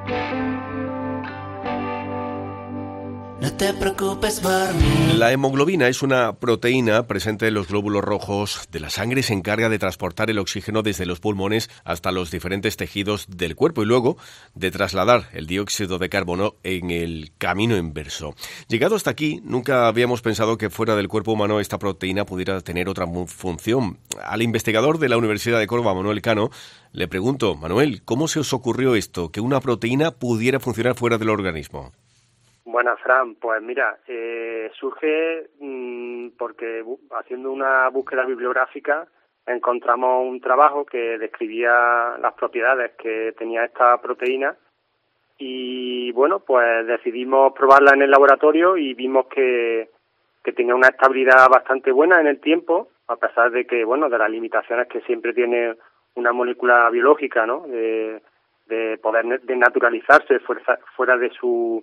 No te preocupes por mí. La hemoglobina es una proteína presente en los glóbulos rojos de la sangre y se encarga de transportar el oxígeno desde los pulmones hasta los diferentes tejidos del cuerpo y luego de trasladar el dióxido de carbono en el camino inverso. Llegado hasta aquí, nunca habíamos pensado que fuera del cuerpo humano esta proteína pudiera tener otra función. Al investigador de la Universidad de Córdoba, Manuel Cano, le pregunto, Manuel, ¿cómo se os ocurrió esto, que una proteína pudiera funcionar fuera del organismo? Buenas, Fran. Pues mira, surge porque haciendo una búsqueda bibliográfica encontramos un trabajo que describía las propiedades que tenía esta proteína y bueno, pues decidimos probarla en el laboratorio y vimos que tenía una estabilidad bastante buena en el tiempo, a pesar de que, bueno, de las limitaciones que siempre tiene una molécula biológica, ¿no? De poder desnaturalizarse fuera de su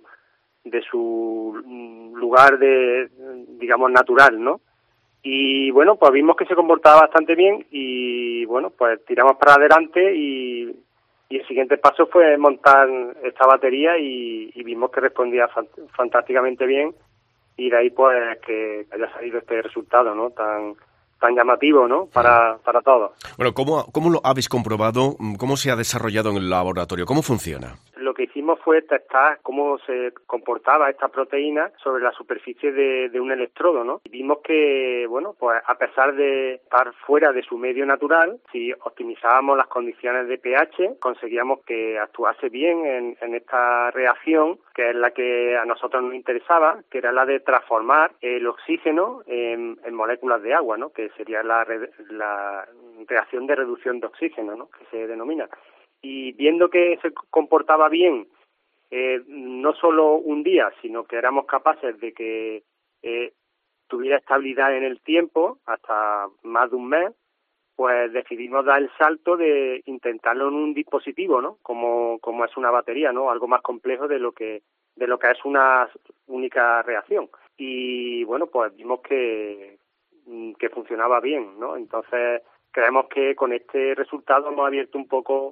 lugar digamos, natural, ¿no? Y bueno, pues vimos que se comportaba bastante bien y bueno, pues tiramos para adelante y el siguiente paso fue montar esta batería y vimos que respondía fantásticamente bien y de ahí pues que haya salido este resultado, ¿no? Tan llamativo, ¿no? Para todos. Bueno, ¿cómo lo habéis comprobado? ¿Cómo se ha desarrollado en el laboratorio? ¿Cómo funciona? Lo que hicimos fue testar cómo se comportaba esta proteína sobre la superficie de un electrodo, ¿no? Y vimos que, bueno, pues a pesar de estar fuera de su medio natural, si optimizábamos las condiciones de pH, conseguíamos que actuase bien en esta reacción, que es la que a nosotros nos interesaba, que era la de transformar el oxígeno en moléculas de agua, ¿no? Que sería la reacción de reducción de oxígeno, ¿no? Que se denomina. Y viendo que se comportaba bien, no solo un día, sino que éramos capaces de que tuviera estabilidad en el tiempo, hasta más de un mes, pues decidimos dar el salto de intentarlo en un dispositivo, ¿no? Como es una batería, ¿no? Algo más complejo de lo que es una única reacción. Y bueno, pues vimos que funcionaba bien, ¿no? Entonces creemos que con este resultado hemos abierto un poco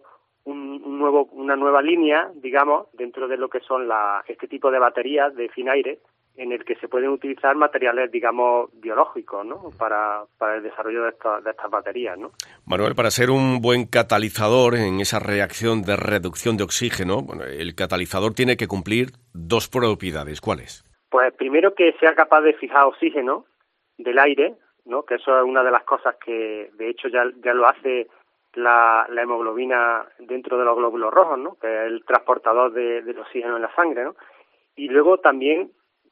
una nueva línea, digamos, dentro de lo que son este tipo de baterías de finaire, en el que se pueden utilizar materiales, digamos, biológicos, ¿no? Para el desarrollo de estas baterías, ¿no? Manuel, para ser un buen catalizador en esa reacción de reducción de oxígeno, bueno, el catalizador tiene que cumplir dos propiedades. ¿Cuáles? Pues primero que sea capaz de fijar oxígeno del aire, ¿no? Que eso es una de las cosas que, de hecho, ya lo hace la hemoglobina dentro de los glóbulos rojos, ¿no? Que es el transportador del oxígeno en la sangre, ¿no? Y luego también,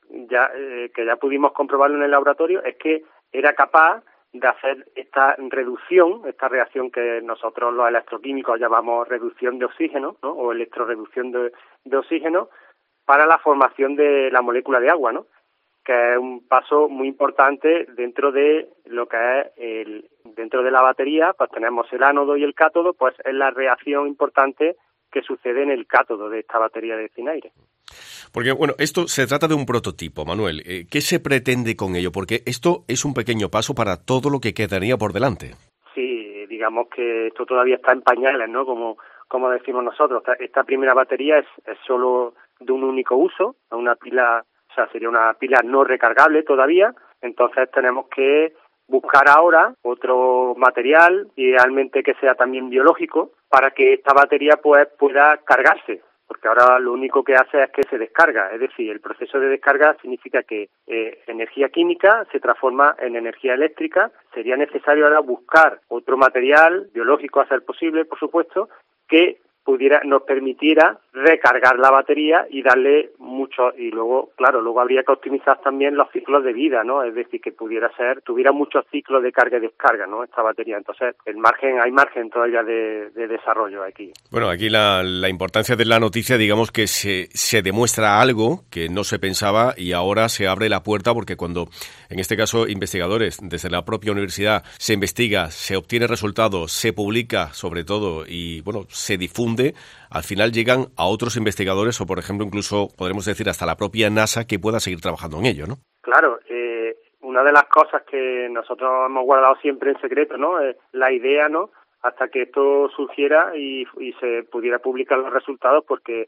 que ya pudimos comprobarlo en el laboratorio, es que era capaz de hacer esta reacción que nosotros los electroquímicos llamamos reducción de oxígeno, ¿no? O electroreducción de oxígeno para la formación de la molécula de agua, ¿no? Que es un paso muy importante dentro de lo que es dentro de la batería, pues tenemos el ánodo y el cátodo, pues es la reacción importante que sucede en el cátodo de esta batería de finaire. Porque, bueno, esto se trata de un prototipo, Manuel. ¿Qué se pretende con ello? Porque esto es un pequeño paso para todo lo que quedaría por delante. Sí, digamos que esto todavía está en pañales, ¿no? Como decimos nosotros. Esta primera batería es solo de un único uso, una pila, o sea, sería una pila no recargable todavía. Entonces tenemos que buscar ahora otro material, idealmente que sea también biológico, para que esta batería pues pueda cargarse. Porque ahora lo único que hace es que se descarga, es decir, el proceso de descarga significa que energía química se transforma en energía eléctrica. Sería necesario ahora buscar otro material biológico, a ser posible, por supuesto, que nos permitiera recargar la batería y darle mucho, y luego habría que optimizar también los ciclos de vida, ¿no? Es decir, que tuviera muchos ciclos de carga y descarga, ¿no? Esta batería. Entonces, hay margen todavía de desarrollo aquí. Bueno, aquí la importancia de la noticia, digamos que se demuestra algo que no se pensaba y ahora se abre la puerta porque cuando, en este caso, investigadores desde la propia universidad se investiga, se obtiene resultados, se publica sobre todo y, bueno, se difunde, al final llegan a otros investigadores o, por ejemplo, incluso podremos decir hasta la propia NASA que pueda seguir trabajando en ello, ¿no? Claro, una de las cosas que nosotros hemos guardado siempre en secreto, ¿no? Es la idea, ¿no? Hasta que esto surgiera y se pudiera publicar los resultados, porque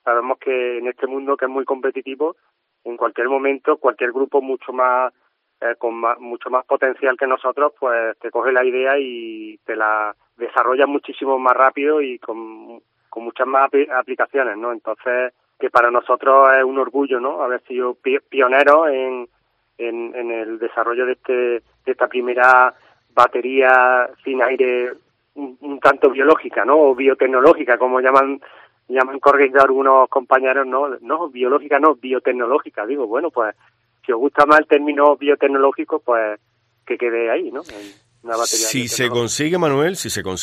Sabemos que en este mundo que es muy competitivo, en cualquier momento, cualquier grupo mucho más mucho más potencial que nosotros, pues te coge la idea y te la desarrolla muchísimo más rápido y con muchas más aplicaciones, ¿no? Entonces, que para nosotros es un orgullo, ¿no? Haber sido pioneros en el desarrollo de esta primera batería sin aire un tanto biológica, ¿no? O biotecnológica, como llaman corriendo algunos compañeros, no, biológica no, biotecnológica. Digo, bueno, pues si os gusta más el término biotecnológico, pues que quede ahí, ¿no? Una batería si se consigue, Manuel,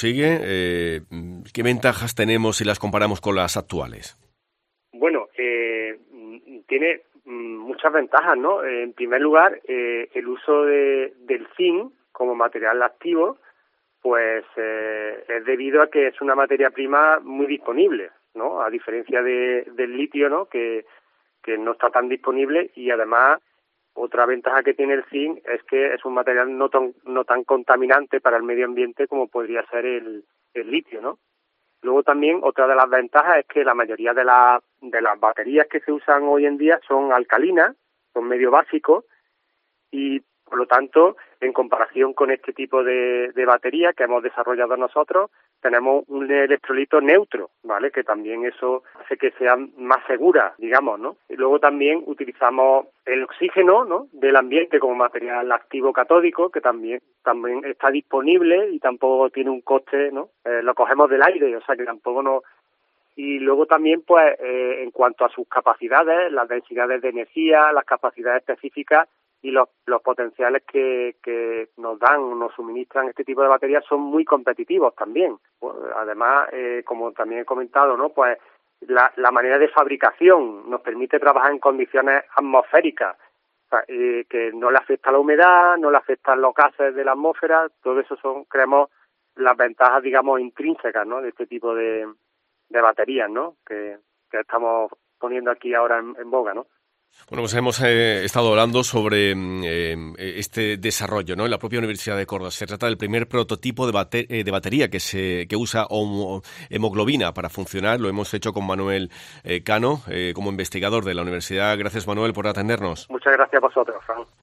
¿qué ventajas tenemos si las comparamos con las actuales? Bueno, tiene muchas ventajas, ¿no? En primer lugar, el uso del zinc como material activo, pues es debido a que es una materia prima muy disponible, ¿no? A diferencia del litio, ¿no? Que no está tan disponible, y además otra ventaja que tiene el zinc es que es un material no tan contaminante para el medio ambiente como podría ser el litio, ¿no? Luego también otra de las ventajas es que la mayoría de las baterías que se usan hoy en día son alcalinas, son medio básicos, y por lo tanto, en comparación con este tipo de batería que hemos desarrollado nosotros, tenemos un electrolito neutro, ¿vale? Que también eso hace que sean más seguras, digamos, ¿no? Y luego también utilizamos el oxígeno, ¿no? Del ambiente como material activo catódico, que también está disponible y tampoco tiene un coste, ¿no? Lo cogemos del aire, o sea que tampoco no. Y luego también, pues, en cuanto a sus capacidades, las densidades de energía, las capacidades específicas y los potenciales que nos suministran este tipo de baterías son muy competitivos también. Pues, además, como también he comentado, ¿no? Pues la manera de fabricación nos permite trabajar en condiciones atmosféricas, o sea, que no le afecta la humedad, no le afectan los gases de la atmósfera. Todo eso creemos, las ventajas, digamos, intrínsecas, ¿no? De este tipo de baterías, ¿no? Que estamos poniendo aquí ahora en boga, ¿no? Bueno, pues hemos estado hablando sobre este desarrollo, ¿no? En la propia Universidad de Córdoba. Se trata del primer prototipo de batería que usa hemoglobina para funcionar. Lo hemos hecho con Manuel Cano, como investigador de la universidad. Gracias, Manuel, por atendernos. Muchas gracias a vosotros, Fran.